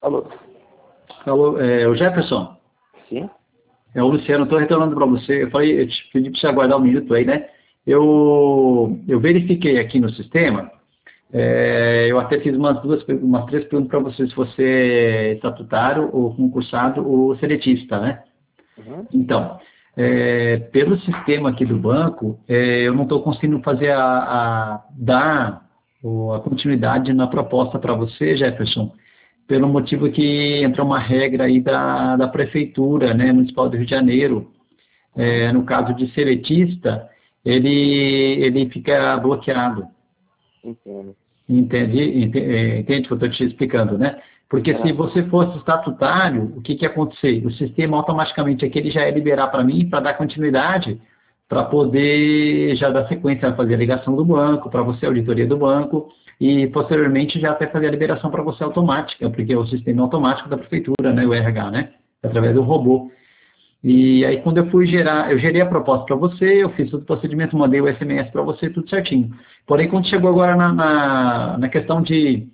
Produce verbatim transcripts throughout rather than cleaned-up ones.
Alô? Alô, é, o Jefferson, Sim? é o Luciano, estou retornando para você. Eu falei, eu te pedi para você aguardar um minuto aí, né? Eu, eu verifiquei aqui no sistema, é, eu até fiz umas duas, umas três perguntas para você, se você é estatutário, ou concursado, ou seletista, né? Uhum. Então, é, pelo sistema aqui do banco, é, eu não estou conseguindo fazer a, a dar o- a continuidade na proposta para você, Jefferson, pelo motivo que entrou uma regra aí da, da Prefeitura, né, Municipal do Rio de Janeiro. Uhum. É, no caso de seletista, ele, ele fica bloqueado. Entendo. Entende, ente- é, entende o que eu estou te explicando, né? Porque se Ah, você fosse estatutário, o que que ia acontecer? O sistema automaticamente aqui ele já ia liberar para mim, para dar continuidade, para poder já dar sequência a fazer a ligação do banco, para você a auditoria do banco, e posteriormente já até fazer a liberação para você automática, porque é o sistema automático da prefeitura, né? O R H, né? Através do robô. E aí, quando eu fui gerar, eu gerei a proposta para você, eu fiz todo o procedimento, mandei o S M S para você, tudo certinho. Porém, quando chegou agora na, na, na questão de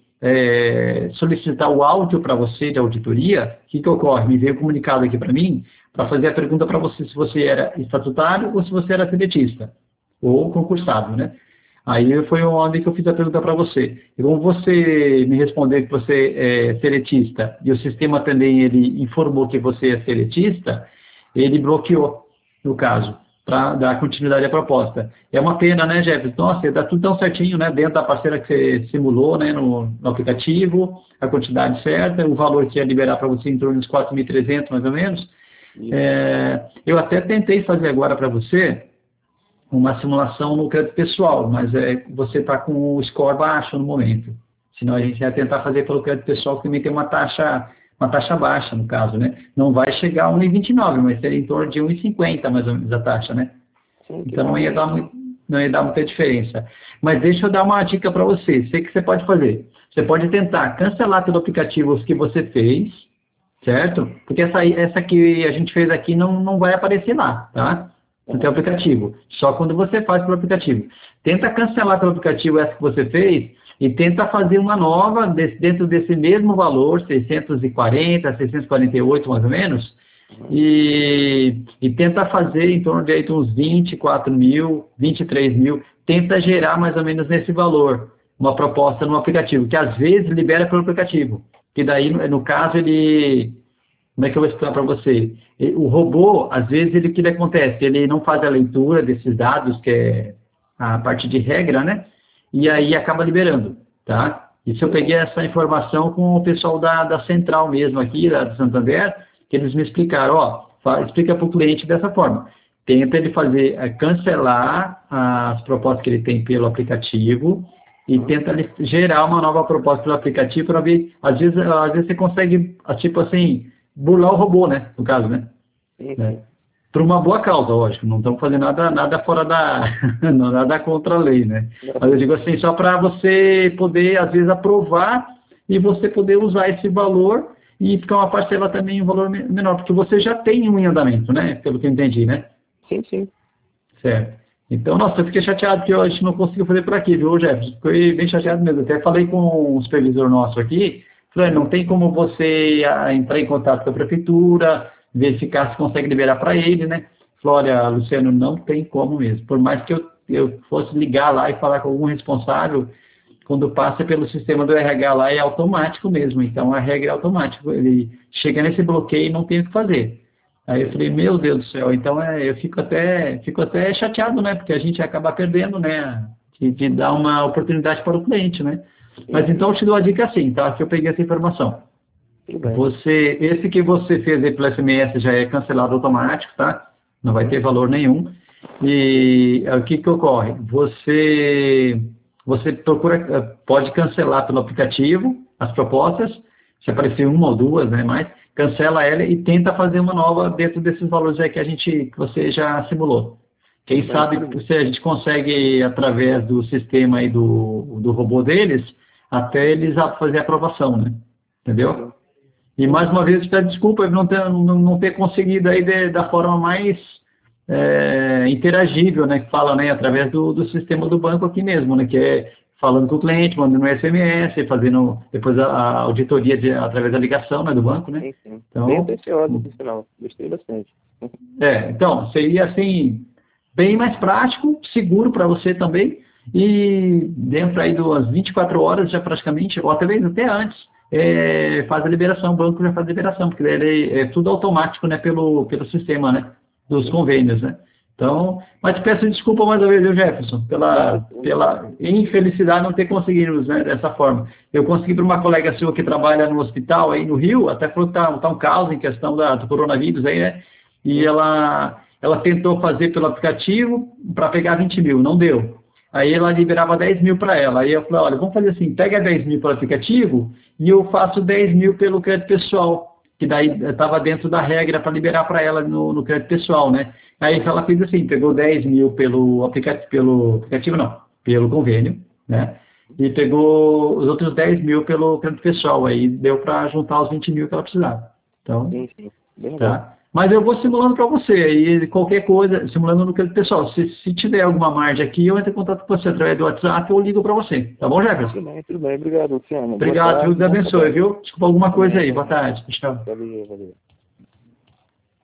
é, solicitar o áudio para você de auditoria, o que, que ocorre? Me veio um comunicado aqui para mim, para fazer a pergunta para você se você era estatutário ou se você era seletista, ou concursado, né? Aí foi onde que eu fiz a pergunta para você. E como você me respondeu que você é seletista e o sistema também ele informou que você é seletista, ele bloqueou, no caso, para dar continuidade à proposta. É uma pena, né, Jefferson? Nossa, dá tudo tão certinho, né, dentro da parceira que você simulou, né, no, no aplicativo, a quantidade certa, o valor que ia liberar para você em torno dos quatro mil e trezentos, mais ou menos. isso. É, eu até tentei fazer agora para você uma simulação no crédito pessoal, mas é, você está com o score baixo no momento. Senão a gente vai tentar fazer pelo crédito pessoal, que também tem uma taxa, uma taxa baixa, no caso, né? Não vai chegar a um vírgula vinte e nove, mas seria em torno de um vírgula cinquenta, mais ou menos, a taxa, né? Sim, que Então não bom. ia dar, muito, não ia dar muita diferença. Mas deixa eu dar uma dica para você. Sei que você pode fazer. Você pode tentar cancelar pelo aplicativo os que você fez, certo? Porque essa, aí- essa que a gente fez aqui não, não vai aparecer lá, tá? No teu Uhum. aplicativo. Só quando você faz pelo aplicativo. Tenta cancelar pelo aplicativo essa que você fez e tenta fazer uma nova desse- dentro desse mesmo valor, seiscentos e quarenta, seiscentos e quarenta e oito mais ou menos, Uhum. e, e tenta fazer em torno de, aí de uns vinte e quatro mil, vinte e três mil, tenta gerar mais ou menos nesse valor uma proposta no aplicativo, que às vezes libera pelo aplicativo, que daí, no, no caso, ele, como é que eu vou explicar para você? E- O robô, às vezes, ele, o que ele acontece? Ele não faz a leitura desses dados, que é a parte de regra, né? E Uhum. aí acaba liberando, tá? Isso eu peguei essa informação com o pessoal da, da central mesmo aqui, da, do Santander, que eles me explicaram, ó, fa- explica para o cliente dessa forma. Tenta ele fazer, é, cancelar as propostas que ele tem pelo aplicativo e Uhum. tenta ele gerar uma nova proposta pelo aplicativo para ver, às vezes, às vezes você consegue, ah, tipo assim, burlar o robô, né? No caso, né? Sim, né? sim. Por uma boa causa, lógico. Não estamos fazendo nada, nada fora da. não, nada contra a lei, né? Mas eu Uhum. digo assim, só para você poder, às vezes, aprovar e você poder usar esse valor e ficar uma parcela também um valor me- menor, porque você já tem um em andamento, né? Pelo que eu entendi, né? Sim, sim. Certo. Então, nossa, eu fiquei chateado que a gente não conseguiu fazer por aqui, viu, Jefferson? Fiquei bem chateado mesmo. Até falei com o supervisor nosso aqui, falei, não Uhum. tem como você ah, entrar em contato com a prefeitura, verificar se consegue liberar para ele, né? Falou, olha, Luciano, não tem como mesmo. Por mais que eu, eu fosse ligar lá e falar com algum responsável, quando passa pelo sistema do R H lá é automático mesmo. Então, a regra é automática. Ele chega nesse bloqueio e não tem o que fazer. Aí eu Sim. falei, meu Deus do céu, então é, eu fico até, fico até chateado, né? Porque a gente acaba perdendo, né? De, de dar uma oportunidade para o cliente, né? Mas Uhum. então eu te dou a dica assim, tá? Que eu peguei essa informação. Tudo bem. Você, esse que você fez aí pelo S M S já é cancelado automático, tá? Não vai ter Uhum. valor nenhum. E é, o que que ocorre? Você, você procura, eh, pode cancelar pelo aplicativo as propostas, se aparecer uma ou duas, né, mais, cancela ela e tenta fazer uma nova dentro desses valores aí que a gente, que você já simulou. Tudo Quem bem. sabe se a gente consegue, através do sistema aí do, do robô deles, até eles a- fazer a aprovação, né? Entendeu? Sim. E Sim. mais uma vez, peço desculpa por não ter, não, não ter conseguido aí de, da forma mais é, interagível, né? Que fala, né? Através do, do sistema do banco aqui mesmo, né? Que é falando com o cliente, mandando um S M S, fazendo depois a, a auditoria de, através da ligação, né, do banco, né? Sim, sim. Então, Bem atencioso, por sinal. Gostei bastante. é, então, seria assim, bem mais prático, seguro para você também, e dentro aí das vinte e quatro horas já praticamente, ou até mesmo até antes, é, faz a liberação, o banco já faz a liberação, porque ele é, é tudo automático, né, pelo, pelo sistema, né, dos convênios, né. Então, mas te peço desculpa mais uma vez, viu, Jefferson, pela, pela infelicidade não ter conseguido, né, dessa forma. Eu consegui para uma colega sua que trabalha no hospital aí no Rio, até falou que tá, tá um caos em questão da, do coronavírus aí, né, e ela, ela tentou fazer pelo aplicativo para pegar vinte mil, não deu. Aí ela liberava dez mil para ela. Aí eu falei, olha, vamos fazer assim, pega dez mil pelo aplicativo e eu faço dez mil pelo crédito pessoal, que daí estava dentro da regra para liberar para ela no, no crédito pessoal, né? Aí ela fez assim, pegou dez mil pelo aplicativo, pelo aplicativo não, pelo convênio, né? E pegou os outros dez mil pelo crédito pessoal, aí deu para juntar os vinte mil que ela precisava. Então, Sim, sim. Bem legal. tá? Mas eu vou simulando para você, e qualquer coisa, simulando no crédito pessoal. Se, se tiver alguma margem aqui, eu entro em contato com você através do WhatsApp ou ligo para você. Tá bom, Jefferson? Tudo bem, tudo bem. Obrigado, Luciano. Obrigado, Deus abençoe, viu? Desculpa alguma coisa aí. Boa tarde. Tchau. Valeu, valeu.